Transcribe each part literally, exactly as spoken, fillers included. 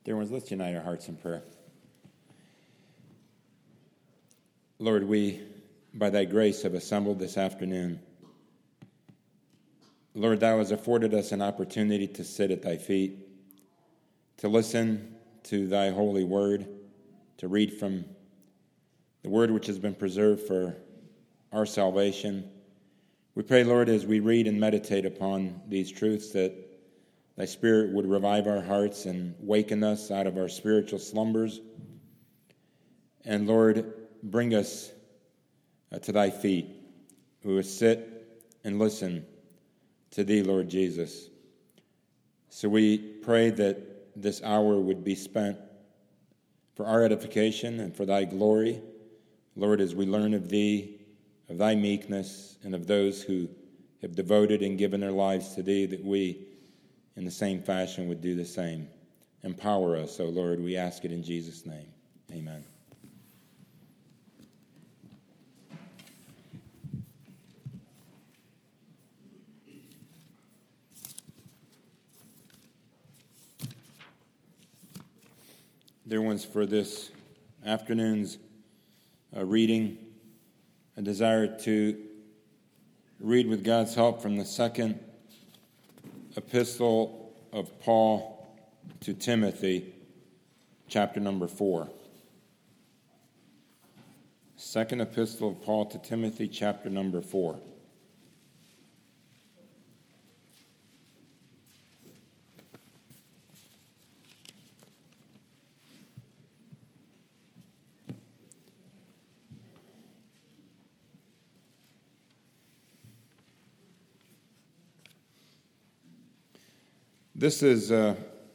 Dear ones, let's unite our hearts in prayer. Lord, we, by thy grace, have assembled this afternoon. Lord, thou hast afforded us an opportunity to sit at thy feet, to listen to thy holy word, to read from the word which has been preserved for our salvation. We pray, Lord, as we read and meditate upon these truths, that thy Spirit would revive our hearts and waken us out of our spiritual slumbers. And Lord, bring us uh, to thy feet, who will sit and listen to thee, Lord Jesus. So we pray that this hour would be spent for our edification and for thy glory. Lord, as we learn of thee, of thy meekness, and of those who have devoted and given their lives to thee, that we, in the same fashion, would do the same. Empower us, O Lord, we ask it in Jesus' name. Amen. Dear ones, for this afternoon's uh, reading, I desire to read with God's help from the second epistle of Paul to Timothy, chapter number four. Second epistle of Paul to Timothy, chapter number four. This is uh,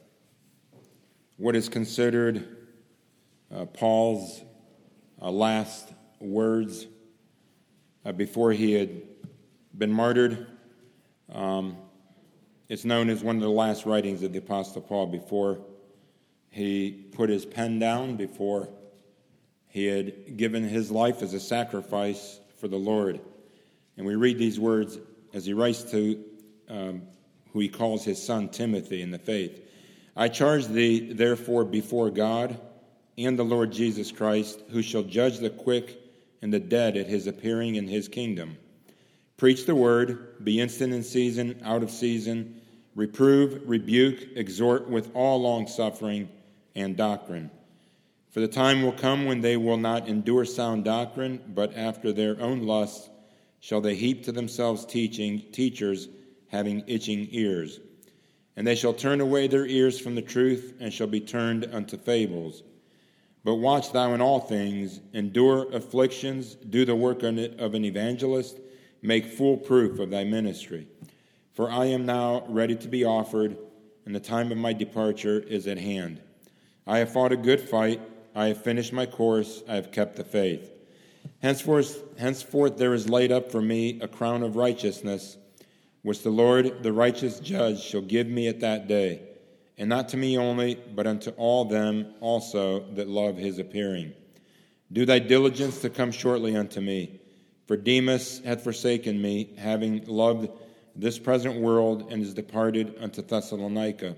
what is considered uh, Paul's uh, last words uh, before he had been martyred. Um, it's known as one of the last writings of the Apostle Paul before he put his pen down, before he had given his life as a sacrifice for the Lord. And we read these words as he writes to um, who he calls his son Timothy in the faith. I charge thee, therefore, before God and the Lord Jesus Christ, who shall judge the quick and the dead at his appearing in his kingdom. Preach the word, be instant in season, out of season, reprove, rebuke, exhort with all longsuffering and doctrine. For the time will come when they will not endure sound doctrine, but after their own lusts shall they heap to themselves teaching teachers having itching ears. And they shall turn away their ears from the truth, and shall be turned unto fables. But watch thou in all things, endure afflictions, do the work of an evangelist, make full proof of thy ministry. For I am now ready to be offered, and the time of my departure is at hand. I have fought a good fight, I have finished my course, I have kept the faith. Henceforth, henceforth there is laid up for me a crown of righteousness, which the Lord, the righteous judge, shall give me at that day, and not to me only, but unto all them also that love his appearing. Do thy diligence to come shortly unto me, for Demas hath forsaken me, having loved this present world, and is departed unto Thessalonica.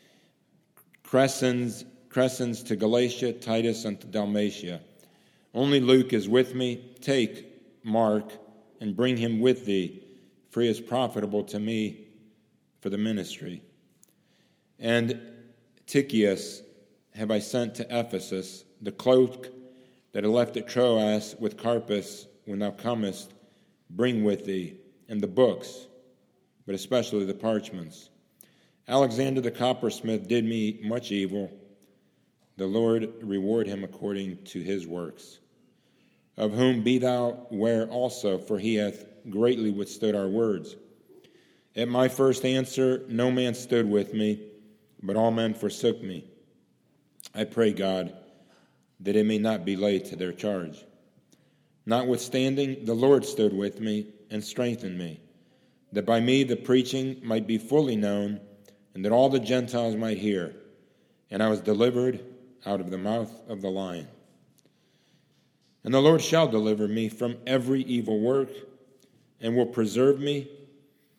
Crescens, Crescens to Galatia, Titus unto Dalmatia. Only Luke is with me. Take Mark, and bring him with thee, for he is profitable to me for the ministry. And Tychicus have I sent to Ephesus, the cloak that I left at Troas with Carpus when thou comest, bring with thee, and the books, but especially the parchments. Alexander the coppersmith did me much evil. The Lord reward him according to his works. Of whom be thou ware also, for he hath greatly withstood our words. At my first answer, no man stood with me, but all men forsook me. I pray God that it may not be laid to their charge. Notwithstanding, the Lord stood with me and strengthened me, that by me the preaching might be fully known, and that all the Gentiles might hear. And I was delivered out of the mouth of the lion. And the Lord shall deliver me from every evil work, and will preserve me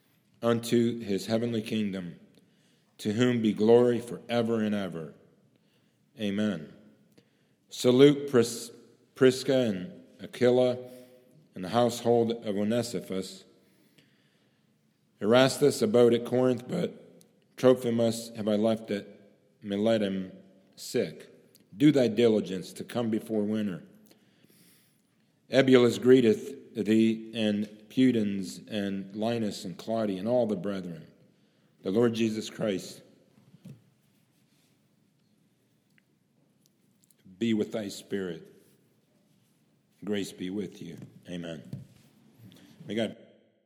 unto his heavenly kingdom, to whom be glory forever and ever. Amen. Salute Pris- Prisca and Aquila and the household of Onesiphorus. Erastus abode at Corinth, but Trophimus have I left at Miletum sick. Do thy diligence to come before winter. Ebulus greeteth thee, and Pudens, and Linus, and Claudia, and all the brethren. The Lord Jesus Christ be with thy spirit. Grace be with you. Amen. May God.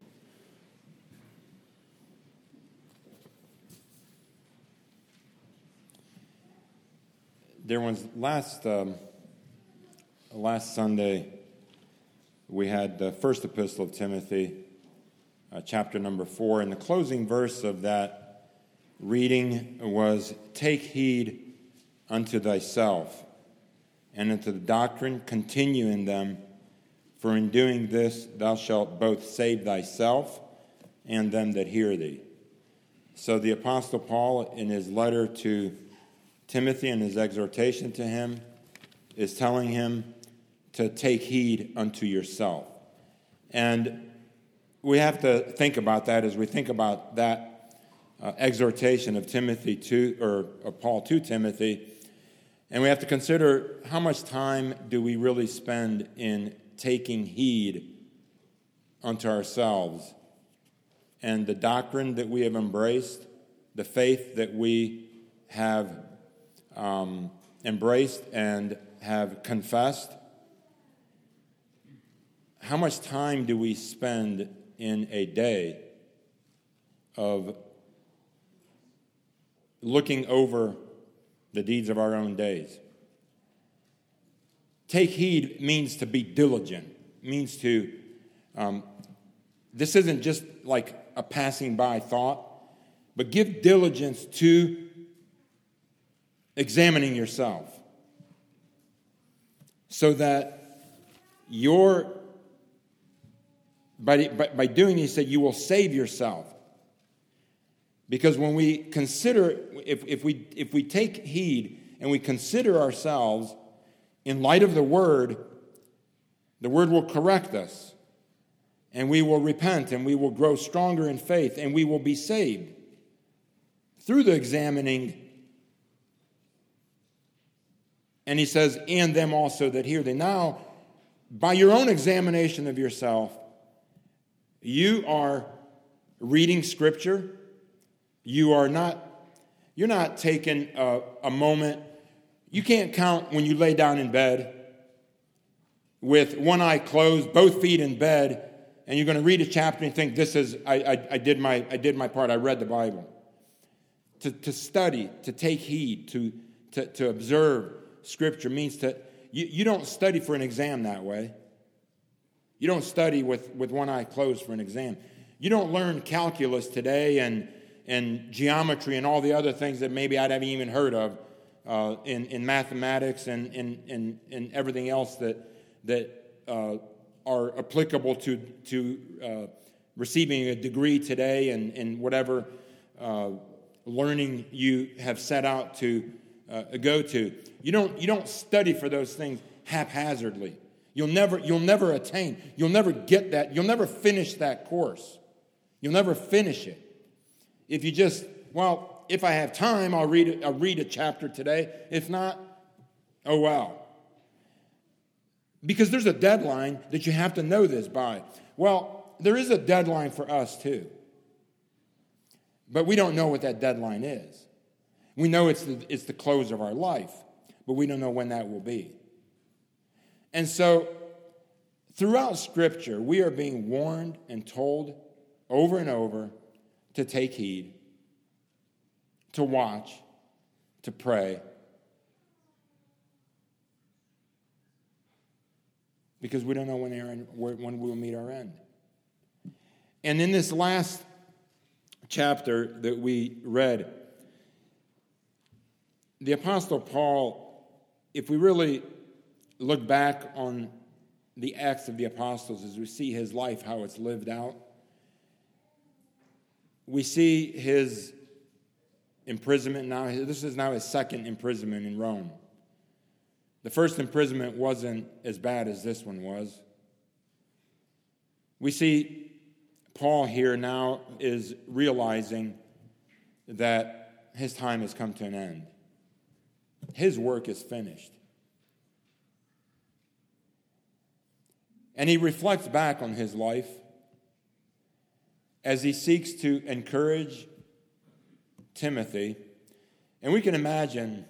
There was last um, last Sunday, we had the first epistle of Timothy, uh, chapter number four, and the closing verse of that reading was, "Take heed unto thyself, and unto the doctrine continue in them, for in doing this thou shalt both save thyself and them that hear thee." So the Apostle Paul, in his letter to Timothy and his exhortation to him, is telling him to take heed unto yourself. And we have to think about that as we think about that uh, exhortation of Timothy to, or of Paul to Timothy. And we have to consider, how much time do we really spend in taking heed unto ourselves and the doctrine that we have embraced, the faith that we have um, embraced and have confessed. How much time do we spend in a day of looking over the deeds of our own days? Take heed means to be diligent, means to, um, this isn't just like a passing by thought, but give diligence to examining yourself so that your, by, by, by doing this, that you will save yourself. Because when we consider, if, if we if we take heed and we consider ourselves in light of the Word, the Word will correct us, and we will repent, and we will grow stronger in faith, and we will be saved through the examining. And he says, and them also that hear thee. Now, by your own examination of yourself, you are reading Scripture. You are not, you're not taking a, a moment. You can't count when you lay down in bed with one eye closed, both feet in bed, and you're going to read a chapter and think, this is, I, I, I did my, I did my part. I read the Bible. To, to study, to take heed, to, to, to observe Scripture means to, you, you don't study for an exam that way. You don't study with, with one eye closed for an exam. You don't learn calculus today and, and geometry and all the other things that maybe I'd haven't even heard of uh, in, in mathematics and, and, and, and everything else that, that uh, are applicable to, to uh, receiving a degree today and, and whatever uh, learning you have set out to uh, go to. You don't, you don't study for those things haphazardly. You'll never, you'll never attain. You'll never get that. You'll never finish that course. You'll never finish it. If you just, well, if I have time, I'll read it, I'll read a chapter today. If not, oh well. Because there's a deadline that you have to know this by. Well, there is a deadline for us too. But we don't know what that deadline is. We know it's the, it's the close of our life, but we don't know when that will be. And so, throughout Scripture, we are being warned and told over and over to take heed, to watch, to pray, because we don't know when, our end, when we will meet our end. And in this last chapter that we read, the Apostle Paul, if we really look back on the Acts of the Apostles as we see his life, how it's lived out, we see his imprisonment. Now, this is now his second imprisonment in Rome. The first imprisonment wasn't as bad as this one was. We see Paul here now is realizing that his time has come to an end. His work is finished. And he reflects back on his life as he seeks to encourage Timothy. And we can imagine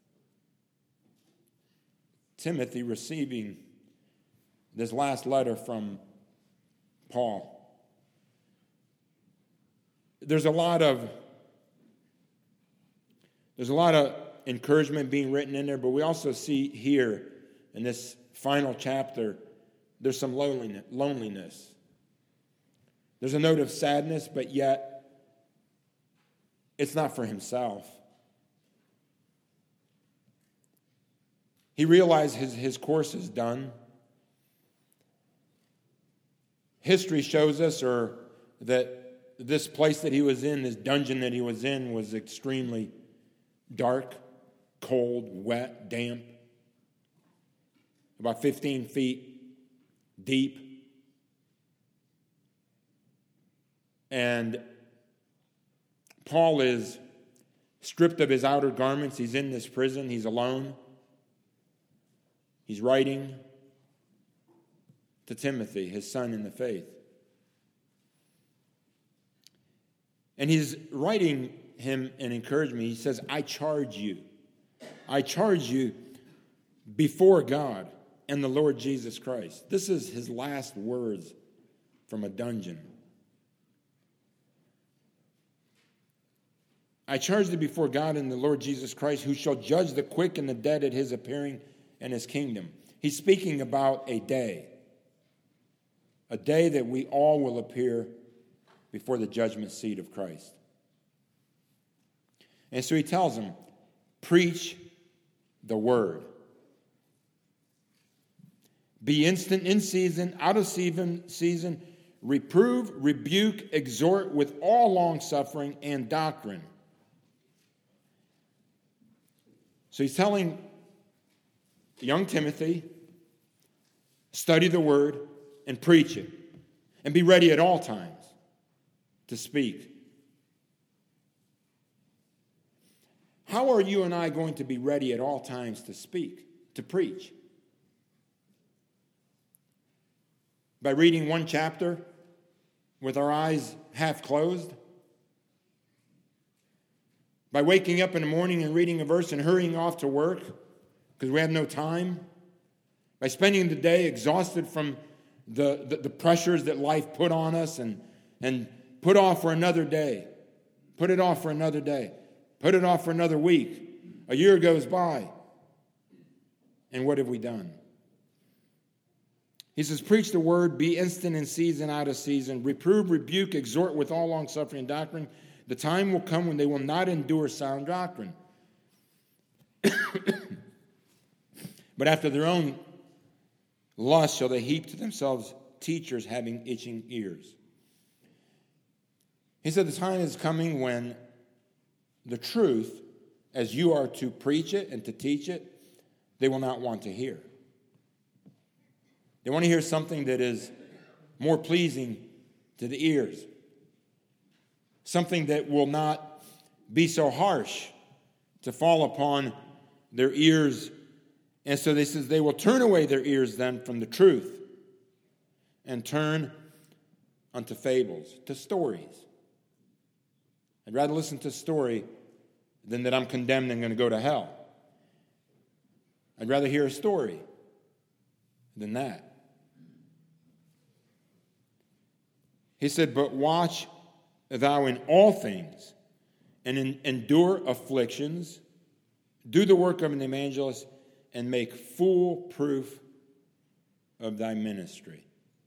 Timothy receiving this last letter from Paul. There's a lot of there's a lot of encouragement being written in there, but we also see here in this final chapter, there's some loneliness. loneliness. There's a note of sadness, but yet it's not for himself. He realized his, his course is done. History shows us or that this place that he was in, this dungeon that he was in, was extremely dark, cold, wet, damp, about fifteen feet deep. And Paul is stripped of his outer garments. He's in this prison. He's alone. He's writing to Timothy, his son in the faith. And he's writing him an encouragement. He says, I charge you. I charge you before God and the Lord Jesus Christ. This is his last words from a dungeon. I charge thee before God and the Lord Jesus Christ, who shall judge the quick and the dead at his appearing and his kingdom. He's speaking about a day. A day that we all will appear before the judgment seat of Christ. And so he tells them, preach the word. Be instant in season, out of season, reprove, rebuke, exhort with all longsuffering and doctrine. So he's telling young Timothy, study the word and preach it, and be ready at all times to speak. How are you and I going to be ready at all times to speak, to preach? By reading one chapter with our eyes half closed? By waking up in the morning and reading a verse and hurrying off to work because we have no time? By spending the day exhausted from the, the, the pressures that life put on us and, and put off for another day. Put it off for another day. Put it off for another week. A year goes by. And what have we done? He says, preach the word, be instant in season, out of season. Reprove, rebuke, exhort with all longsuffering and doctrine. The time will come when they will not endure sound doctrine. But after their own lust shall they heap to themselves teachers having itching ears. He said the time is coming when the truth, as you are to preach it and to teach it, they will not want to hear. They want to hear something that is more pleasing to the ears. Something that will not be so harsh to fall upon their ears. And so they says they will turn away their ears then from the truth and turn unto fables, to stories. I'd rather listen to a story than that I'm condemned and going to go to hell. I'd rather hear a story than that. He said, but watch thou in all things, and in, endure afflictions, do the work of an evangelist, and make full proof of thy ministry.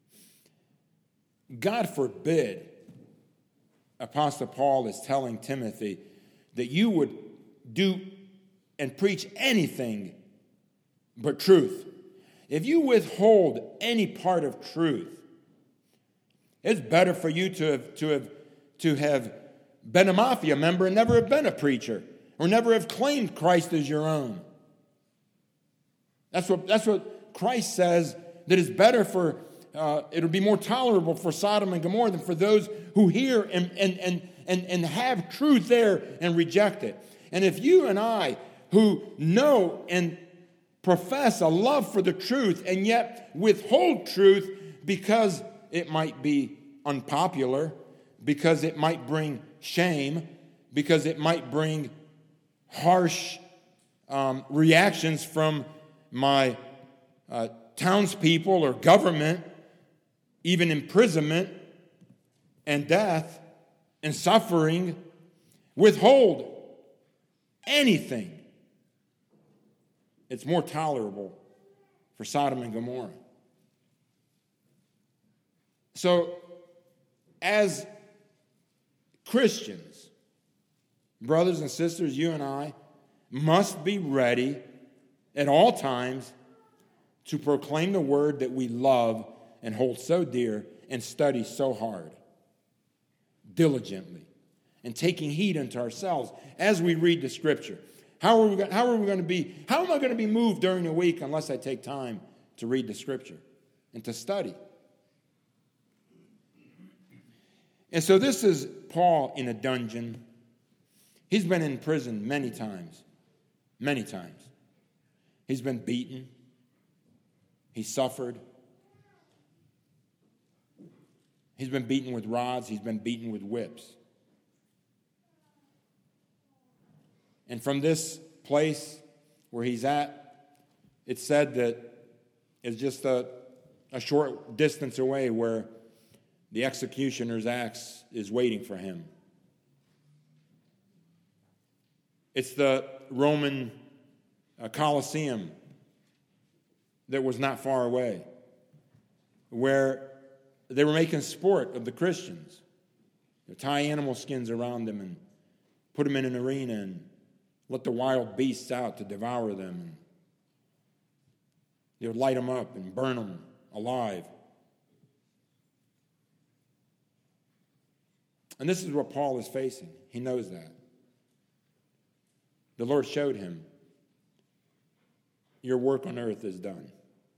God forbid, Apostle Paul is telling Timothy, that you would do and preach anything but truth. If you withhold any part of truth, it's better for you to have to have to have been a mafia member and never have been a preacher, or never have claimed Christ as your own. That's what, that's what Christ says, that is better for, uh, it'll be more tolerable for Sodom and Gomorrah than for those who hear and, and, and, and, and have truth there and reject it. And if you and I, who know and profess a love for the truth and yet withhold truth because it might be unpopular, because it might bring shame, because it might bring harsh um, reactions from my uh, townspeople or government, even imprisonment and death and suffering, withhold anything. It's more tolerable for Sodom and Gomorrah. So, as Christians, brothers and sisters, you and I must be ready at all times to proclaim the word that we love and hold so dear and study so hard, diligently, and taking heed unto ourselves as we read the Scripture. How are we going, how are we going to be, how am I going to be moved during the week unless I take time to read the Scripture and to study? And so this is Paul in a dungeon. He's been in prison many times, many times. He's been beaten. He suffered. He's been beaten with rods. He's been beaten with whips. And from this place where he's at, it's said that it's just a, a short distance away where the executioner's axe is waiting for him. It's the Roman uh, Colosseum that was not far away, where they were making sport of the Christians. They tie animal skins around them and put them in an arena and let the wild beasts out to devour them. And they would light them up and burn them alive. And this is what Paul is facing. He knows that. The Lord showed him, your work on earth is done.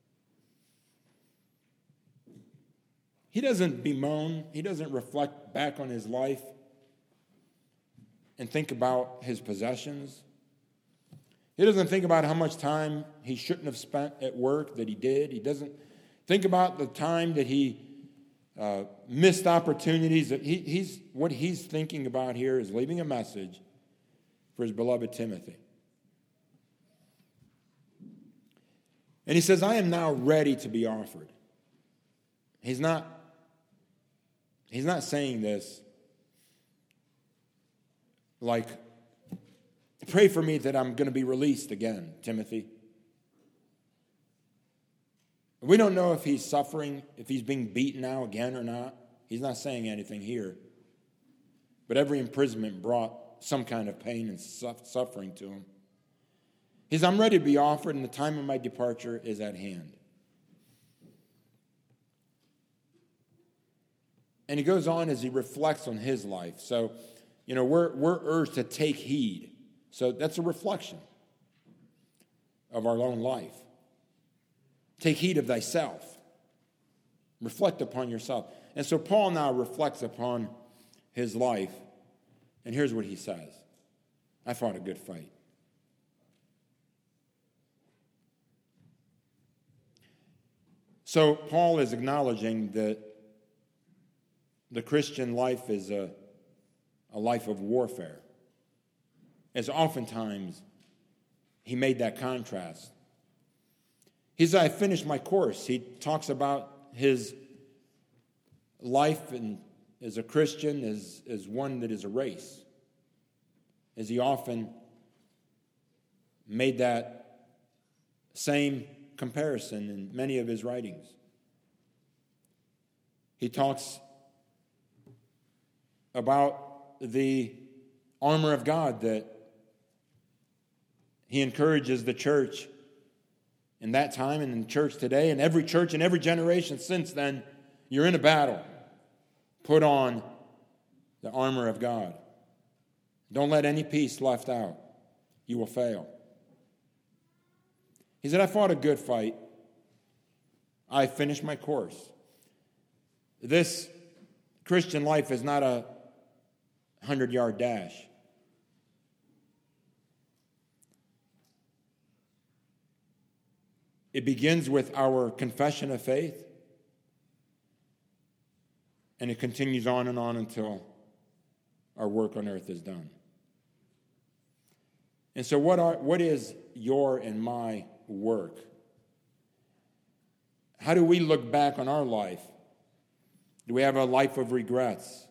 He doesn't bemoan. He doesn't reflect back on his life and think about his possessions. He doesn't think about how much time he shouldn't have spent at work that he did. He doesn't think about the time that he uh, missed opportunities. That he, he's what he's thinking about here is leaving a message for his beloved Timothy. And he says, I am now ready to be offered. He's not, he's not saying this like, pray for me that I'm going to be released again, Timothy. We don't know if he's suffering, if he's being beaten now again or not. He's not saying anything here. But every imprisonment brought some kind of pain and suffering to him. He says, I'm ready to be offered, and the time of my departure is at hand. And he goes on as he reflects on his life. So, you know, we're, we're urged to take heed. So that's a reflection of our own life. Take heed of thyself. Reflect upon yourself. And so Paul now reflects upon his life. And here's what he says. I fought a good fight. So Paul is acknowledging that the Christian life is a, a life of warfare. As oftentimes he made that contrast. He said, I finished my course. He talks about his life and as a Christian as, as one that is a race. As he often made that same comparison in many of his writings. He talks about the armor of God that he encourages the church in that time and in the church today, and every church in every generation since then. You're in a battle. Put on the armor of God. Don't let any piece left out. You will fail. He said, I fought a good fight. I finished my course. This Christian life is not a hundred-yard dash. It begins with our confession of faith, and it continues on and on until our work on earth is done. And so what are what is your and my work? How do we look back on our life? Do we have a life of regrets?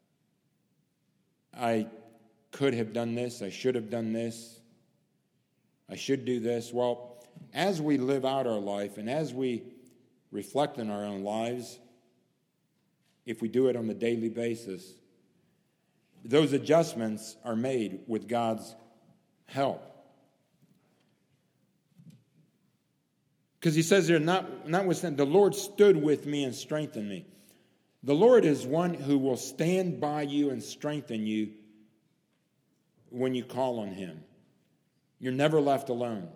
I could have done this. I should have done this. I should do this. Well, as we live out our life and as we reflect on our own lives, if we do it on a daily basis, those adjustments are made with God's help. Because he says there, not, notwithstanding, the Lord stood with me and strengthened me. The Lord is one who will stand by you and strengthen you when you call on him. You're never left alone.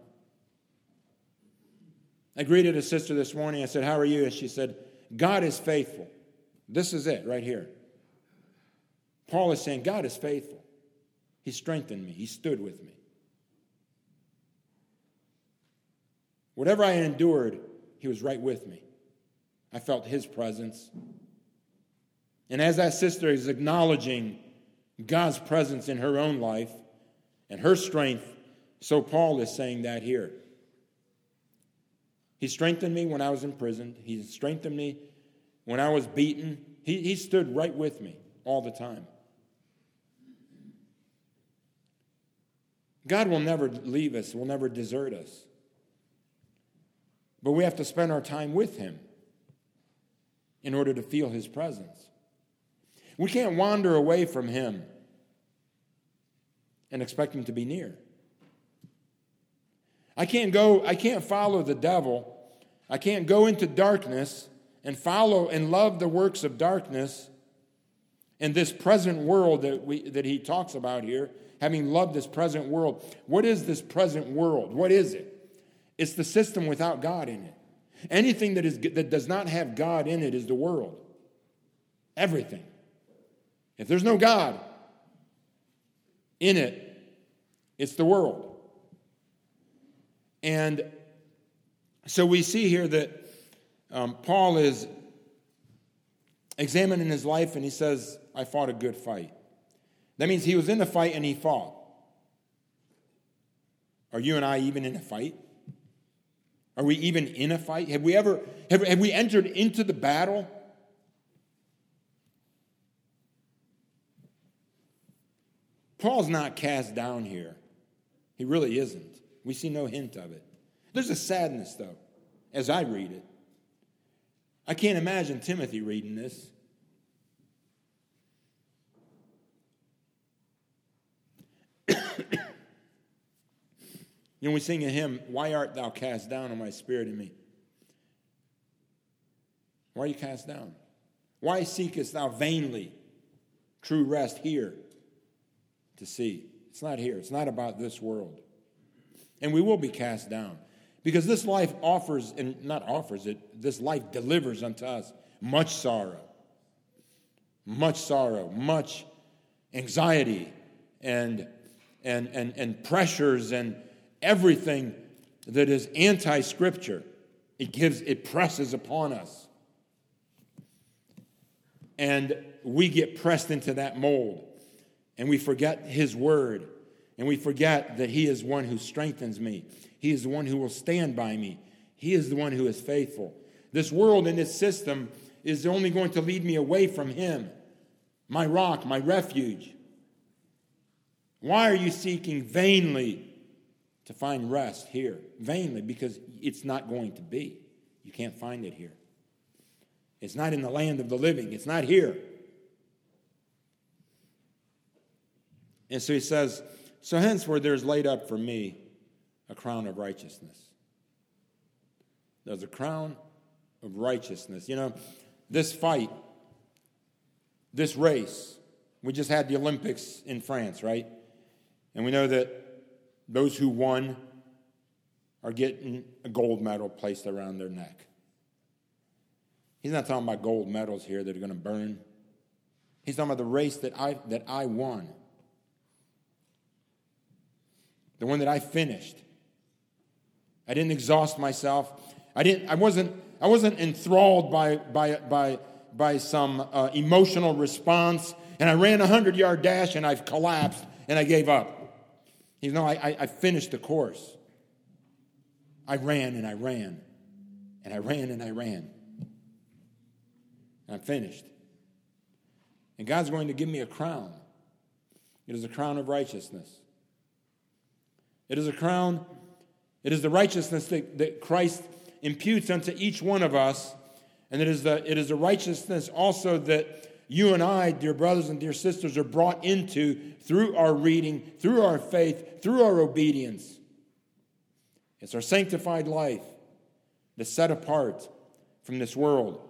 I greeted a sister this morning. I said, how are you? And she said, God is faithful. This is it right here. Paul is saying, God is faithful. He strengthened me. He stood with me. Whatever I endured, he was right with me. I felt his presence. And as that sister is acknowledging God's presence in her own life and her strength, so Paul is saying that here. He strengthened me when I was imprisoned. He strengthened me when I was beaten. He, he stood right with me all the time. God will never leave us, will never desert us. But we have to spend our time with him in order to feel his presence. We can't wander away from him and expect him to be near. I can't go, I can't follow the devil. I can't go into darkness and follow and love the works of darkness in this present world that we that he talks about here, having loved this present world. What is this present world? What is it? It's the system without God in it. Anything that is that does not have God in it is the world. Everything. If there's no God in it, it's the world. And so we see here that um, Paul is examining his life, and he says, I fought a good fight. That means he was in the fight and he fought. Are you and I even in a fight? Are we even in a fight? Have we ever, have, have we entered into the battle? Paul's not cast down here. He really isn't. We see no hint of it. There's a sadness, though, as I read it. I can't imagine Timothy reading this. You know, we sing a hymn, why art thou cast down, O my spirit in me? Why are you cast down? Why seekest thou vainly true rest here to see? It's not here. It's not about this world. And we will be cast down. Because this life offers, and not offers it, this life delivers unto us much sorrow. Much sorrow, much anxiety, and, and, and, and pressures, and everything that is anti-Scripture. It gives, it presses upon us. And we get pressed into that mold. And we forget his word. And we forget that he is one who strengthens me. He is the one who will stand by me. He is the one who is faithful. This world and this system is only going to lead me away from him, my rock, my refuge. Why are you seeking vainly to find rest here? Vainly, because it's not going to be. You can't find it here. It's not in the land of the living. It's not here. And so he says, so henceforth there is laid up for me a crown of righteousness. There's a crown of righteousness. You know, this fight, this race, we just had the Olympics in France, right? And we know that those who won are getting a gold medal placed around their neck. He's not talking about gold medals here that are going to burn. He's talking about the race that I that I won. The one that I finished. I didn't exhaust myself. I didn't I wasn't I wasn't enthralled by by by by some uh, emotional response, and I ran a hundred-yard dash and I've collapsed and I gave up. You know, I, I finished the course. I ran and I ran. And I ran and I ran. And I'm finished. And God's going to give me a crown. It is a crown of righteousness. It is a crown, it is the righteousness that, that Christ imputes unto each one of us. And it is the it is the righteousness also that you and I, dear brothers and dear sisters, are brought into through our reading, through our faith, through our obedience. It's our sanctified life that's set apart from this world.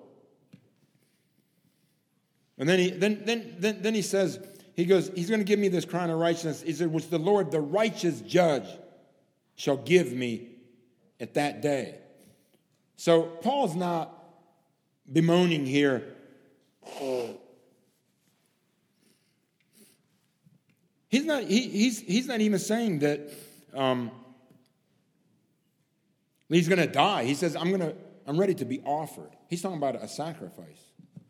And then he then then then, then he says, he goes, he's going to give me this crown of righteousness. He said, which the Lord, the righteous judge, shall give me at that day. So Paul's not bemoaning here. He's not. He, he's he's not even saying that um, he's going to die. He says, "I'm going to. I'm ready to be offered." He's talking about a sacrifice.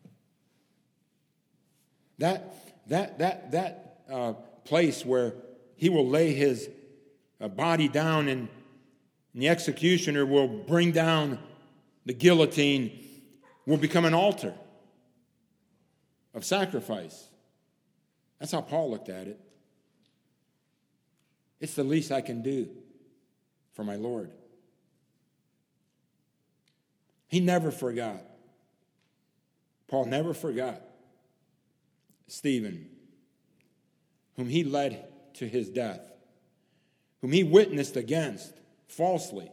That that that that uh, place where he will lay his uh, body down, and, and the executioner will bring down the guillotine, will become an altar of sacrifice. That's how Paul looked at it. It's the least I can do for my Lord. He never forgot. Paul never forgot Stephen, whom he led to his death, whom he witnessed against falsely,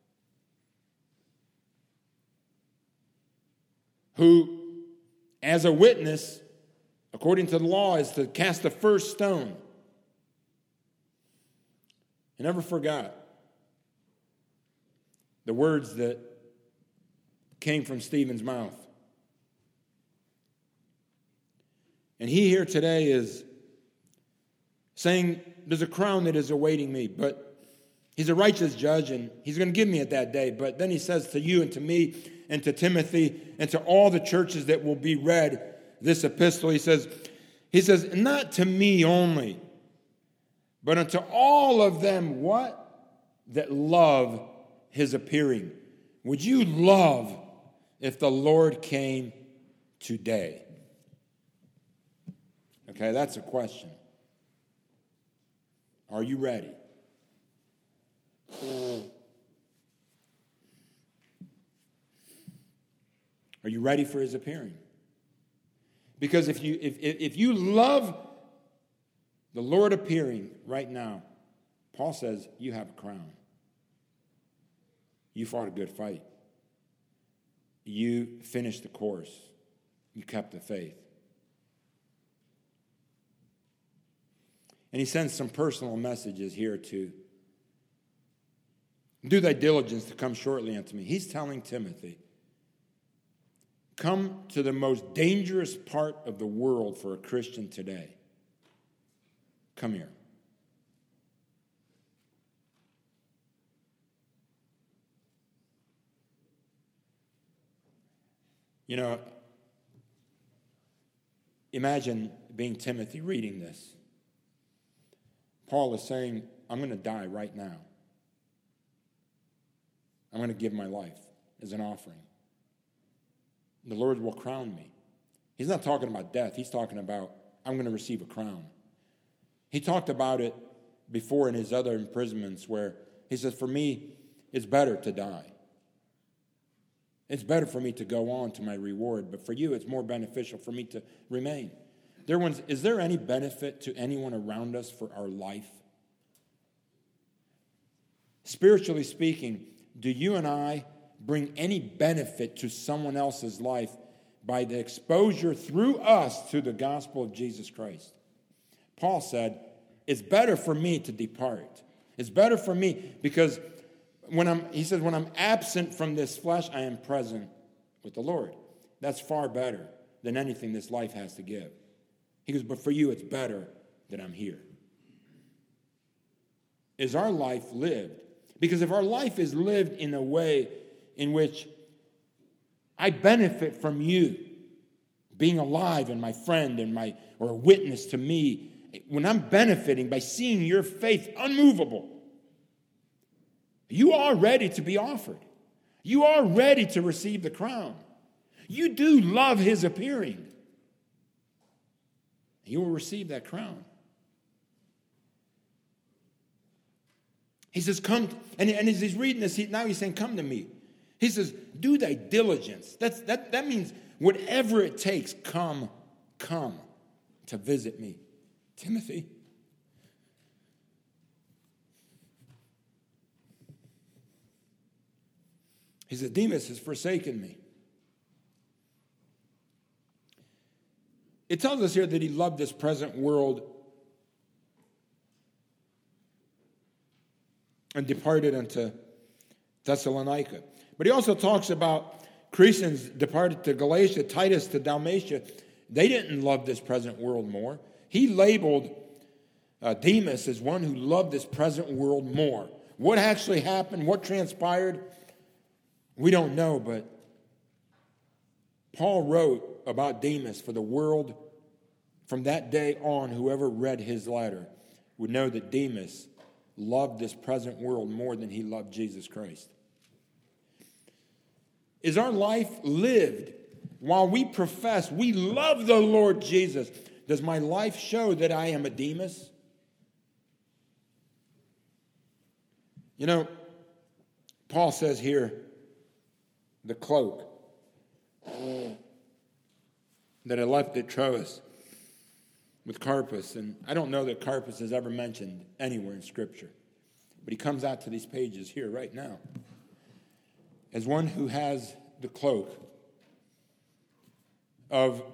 who, as a witness, according to the law, is to cast the first stone. He never forgot the words that came from Stephen's mouth. And he here today is saying, there's a crown that is awaiting me, but he's a righteous judge, and he's going to give me it that day. But then he says to you and to me and to Timothy and to all the churches that will be read this epistle, he says, he says, not to me only, but unto all of them, what? That love his appearing. Would you love if the Lord came today? Okay, that's a question. Are you ready? Are you ready for his appearing? Because if you if if you love the Lord appearing right now, Paul says you have a crown. You fought a good fight. You finished the course. You kept the faith. And he sends some personal messages here to do thy diligence to come shortly unto me. He's telling Timothy, come to the most dangerous part of the world for a Christian today. Come here. You know, imagine being Timothy reading this. Paul is saying, I'm going to die right now. I'm going to give my life as an offering. The Lord will crown me. He's not talking about death. He's talking about, I'm going to receive a crown. He talked about it before in his other imprisonments where he says, for me, it's better to die. It's better for me to go on to my reward, but for you, it's more beneficial for me to remain. Dear ones, is there any benefit to anyone around us for our life? Spiritually speaking, do you and I bring any benefit to someone else's life by the exposure through us to the gospel of Jesus Christ? Paul said, it's better for me to depart. It's better for me because when I'm, he says, when I'm absent from this flesh, I am present with the Lord. That's far better than anything this life has to give. He goes, but for you, it's better that I'm here. Is our life lived? Because if our life is lived in a way in which I benefit from you being alive and my friend and my or a witness to me, when I'm benefiting by seeing your faith unmovable, you are ready to be offered. You are ready to receive the crown. You do love his appearing. You will receive that crown. He says, come, and, and as he's reading this, he, now he's saying, come to me. He says, do thy diligence. That's, that, that means whatever it takes, come, come to visit me. Timothy. He says, Demas has forsaken me. It tells us here that he loved this present world and departed unto Thessalonica. But he also talks about Crescens departed to Galatia, Titus to Dalmatia. They didn't love this present world more. He labeled uh, Demas as one who loved this present world more. What actually happened, what transpired, we don't know, but Paul wrote about Demas for the world. From that day on, whoever read his letter would know that Demas loved this present world more than he loved Jesus Christ. Is our life lived while we profess we love the Lord Jesus? Does my life show that I am a Demas? You know, Paul says here, the cloak that I left at Troas with Carpus, and I don't know that Carpus is ever mentioned anywhere in Scripture, but he comes out to these pages here right now as one who has the cloak of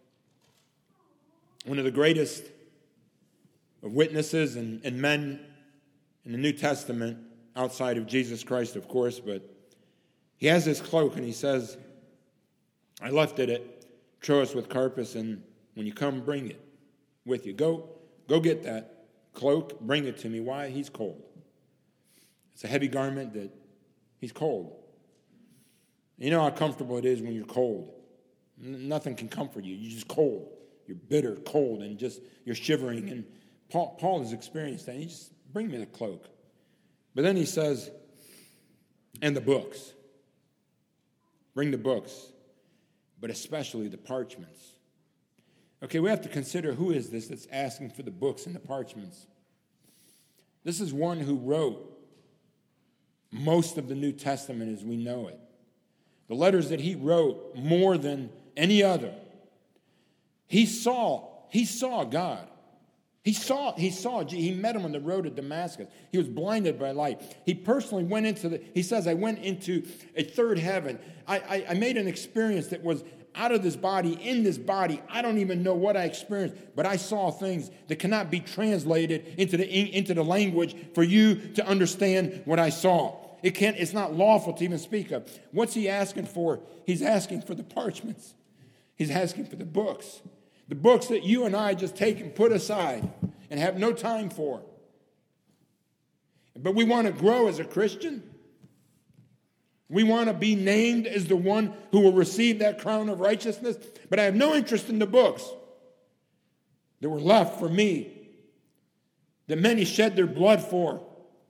one of the greatest of witnesses and, and men in the New Testament, outside of Jesus Christ, of course, but he has this cloak and he says, I left it at Troas with Carpus, and when you come, bring it with you. Go, go get that cloak, bring it to me. Why? He's cold. It's a heavy garment that he's cold. You know how comfortable it is when you're cold. N- nothing can comfort you. You're just cold. You're bitter, cold, and just you're shivering. And Paul, Paul has experienced that. He just, bring me the cloak. But then he says, and the books. Bring the books, but especially the parchments. Okay, we have to consider who is this that's asking for the books and the parchments. This is one who wrote most of the New Testament as we know it. The letters that he wrote more than any other. He saw, he saw God. He saw, he saw, he met him on the road to Damascus. He was blinded by light. He personally went into the, he says, I went into a third heaven. I, I, I made an experience that was out of this body, in this body. I don't even know what I experienced, but I saw things that cannot be translated into the, into the language for you to understand what I saw. It can't, it's not lawful to even speak of. What's he asking for? He's asking for the parchments. He's asking for the books. The books that you and I just take and put aside and have no time for. But we want to grow as a Christian. We want to be named as the one who will receive that crown of righteousness. But I have no interest in the books that were left for me, that many shed their blood for,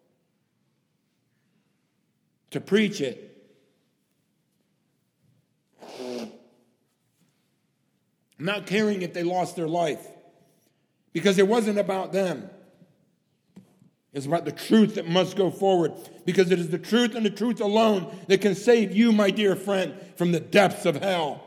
to preach it. Not caring if they lost their life, because it wasn't about them. It's about the truth that must go forward, because it is the truth and the truth alone that can save you, my dear friend, from the depths of hell.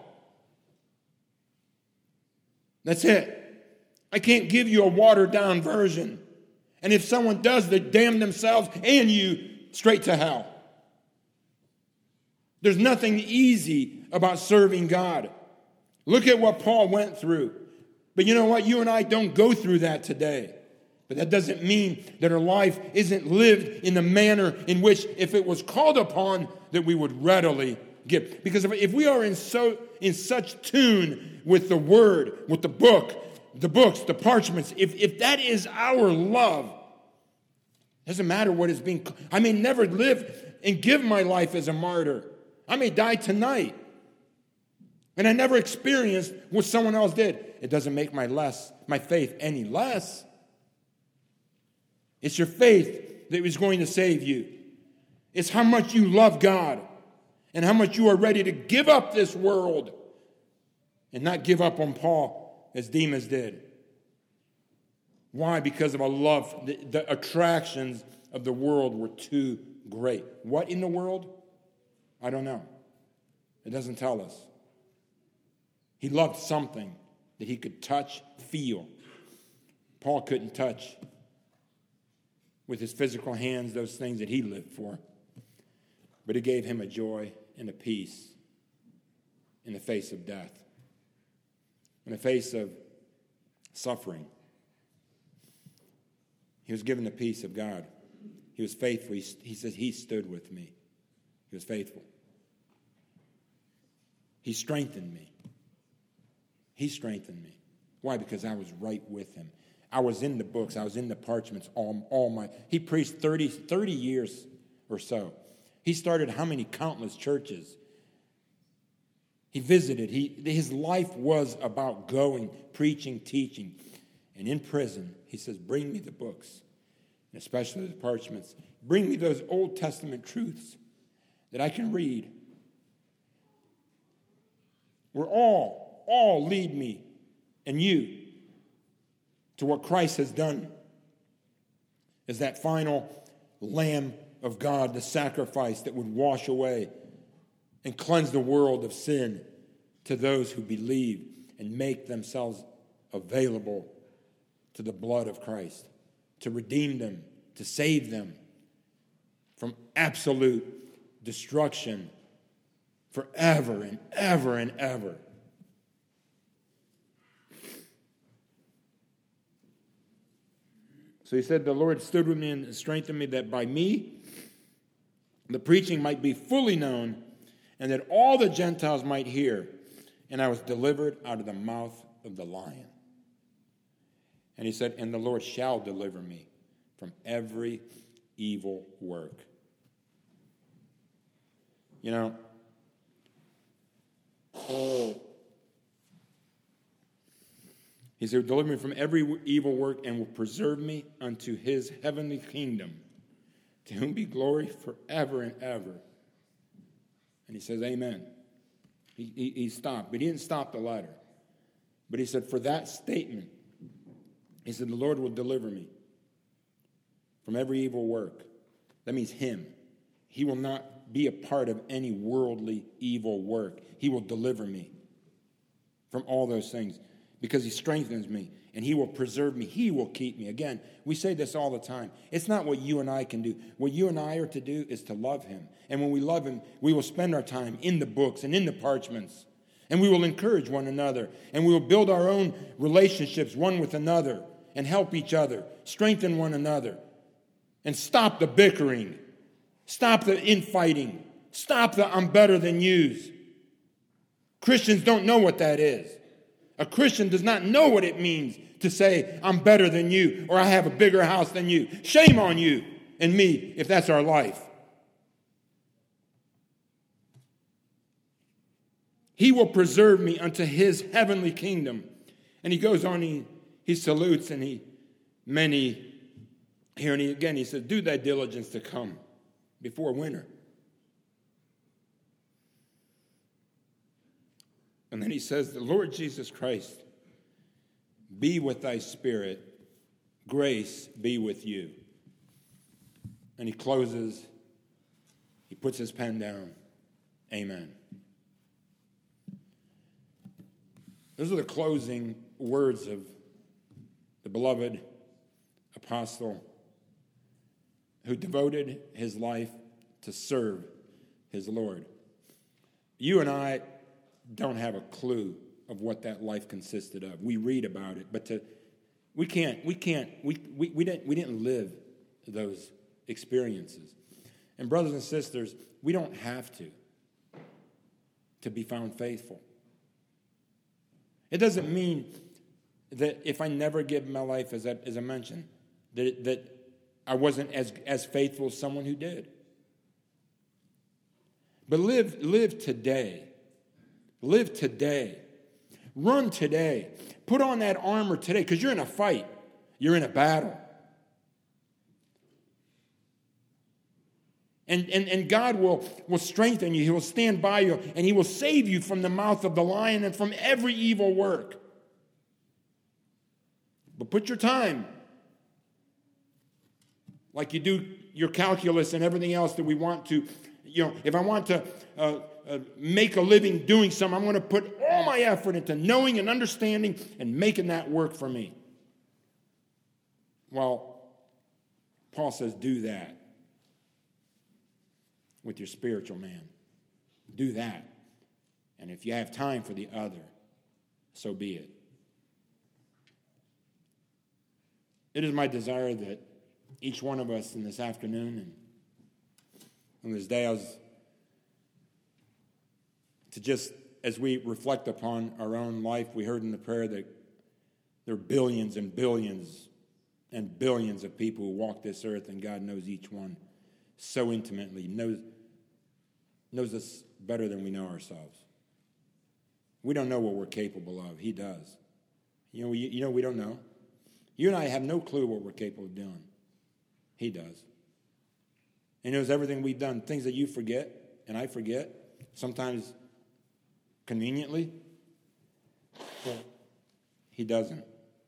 That's it. I can't give you a watered-down version. And if someone does, they damn themselves and you straight to hell. There's nothing easy about serving God. Look at what Paul went through. But you know what? You and I don't go through that today. But that doesn't mean that our life isn't lived in the manner in which, if it was called upon, that we would readily give. Because if, if we are in so in such tune with the Word, with the book, the books, the parchments, if, if that is our love, it doesn't matter what is being. I may never live and give my life as a martyr. I may die tonight. And I never experienced what someone else did. It doesn't make my less, my faith any less. It's your faith that is going to save you. It's how much you love God and how much you are ready to give up this world and not give up on Paul as Demas did. Why? Because of a love. The, the attractions of the world were too great. What in the world? I don't know. It doesn't tell us. He loved something that he could touch, feel. Paul couldn't touch with his physical hands those things that he lived for. But it gave him a joy and a peace in the face of death, in the face of suffering. He was given the peace of God. He was faithful. He, he says, he stood with me. He was faithful. He strengthened me. He strengthened me. Why? Because I was right with him. I was in the books. I was in the parchments. All, all my. He preached thirty, thirty years or so. He started how many countless churches? He visited. He, his life was about going, preaching, teaching. And in prison, he says, bring me the books, and especially the parchments. Bring me those Old Testament truths that I can read. We're all, all lead me and you to what Christ has done as that final Lamb of God, the sacrifice that would wash away and cleanse the world of sin to those who believe and make themselves available to the blood of Christ, to redeem them, to save them from absolute destruction forever and ever and ever. So he said, the Lord stood with me and strengthened me, that by me the preaching might be fully known, and that all the Gentiles might hear. And I was delivered out of the mouth of the lion. And he said, and the Lord shall deliver me from every evil work. You know, oh, he said, deliver me from every evil work and will preserve me unto his heavenly kingdom, to whom be glory forever and ever. And he says, amen. He, he, he stopped, but he didn't stop the letter. But he said, for that statement, he said, the Lord will deliver me from every evil work. That means him. He will not be a part of any worldly evil work. He will deliver me from all those things because he strengthens me and he will preserve me. He will keep me. Again, we say this all the time. It's not what you and I can do. What you and I are to do is to love him. And when we love him, we will spend our time in the books and in the parchments. And we will encourage one another. And we will build our own relationships one with another and help each other, strengthen one another, and stop the bickering, stop the infighting, stop the I'm better than yous. Christians don't know what that is. A Christian does not know what it means to say, I'm better than you, or I have a bigger house than you. Shame on you and me if that's our life. He will preserve me unto his heavenly kingdom. And he goes on, he, he salutes, and he, many, here and he, again, he says, do thy diligence to come before winter. And then he says, the Lord Jesus Christ, be with thy spirit, grace be with you. And he closes, he puts his pen down. Amen. Those are the closing words of the beloved apostle who devoted his life to serve his Lord. You and I don't have a clue of what that life consisted of. We read about it, but to We can't, we can't, we, we, we, didn't, we didn't live those experiences. And brothers and sisters, we don't have to, to be found faithful. It doesn't mean that if I never give my life, as I, as I mentioned, that, that I wasn't as, as faithful as someone who did. But live, live today. Live today. Run today. Put on that armor today, because you're in a fight. You're in a battle. And, and, and God will, will strengthen you. He will stand by you, and he will save you from the mouth of the lion and from every evil work. But put your time, like you do your calculus and everything else that we want to, you know, if I want to uh, uh, make a living doing something, I'm going to put all my effort into knowing and understanding and making that work for me. Well, Paul says, do that with your spiritual man. Do that. And if you have time for the other, so be it. It is my desire that each one of us in this afternoon and on this day, I was to just, as we reflect upon our own life, we heard in the prayer that there are billions and billions and billions of people who walk this earth, and God knows each one so intimately, knows, knows us better than we know ourselves. We don't know what we're capable of. He does. You know, you, you know we don't know. You and I have no clue what we're capable of doing. He does. He knows everything we've done, things that you forget and I forget, sometimes conveniently. But he doesn't.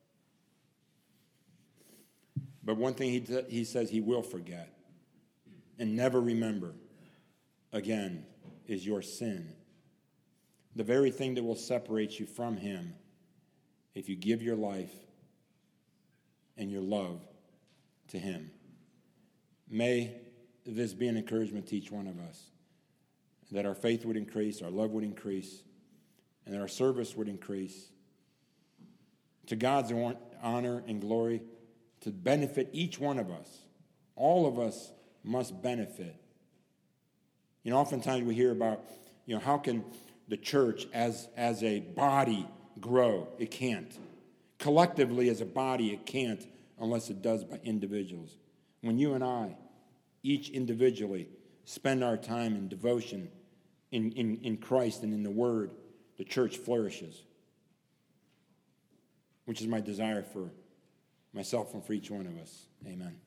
But one thing he, he says he will forget and never remember again is your sin. The very thing that will separate you from him if you give your life and your love to him. May this be an encouragement to each one of us, that our faith would increase, our love would increase, and that our service would increase to God's honor and glory, to benefit each one of us. All of us must benefit. You know, oftentimes we hear about, you know, how can the church as, as a body grow? It can't. Collectively as a body, it can't unless it does by individuals. When you and I, each individually, spend our time in devotion in, in, in Christ and in the Word, the church flourishes, which is my desire for myself and for each one of us. Amen.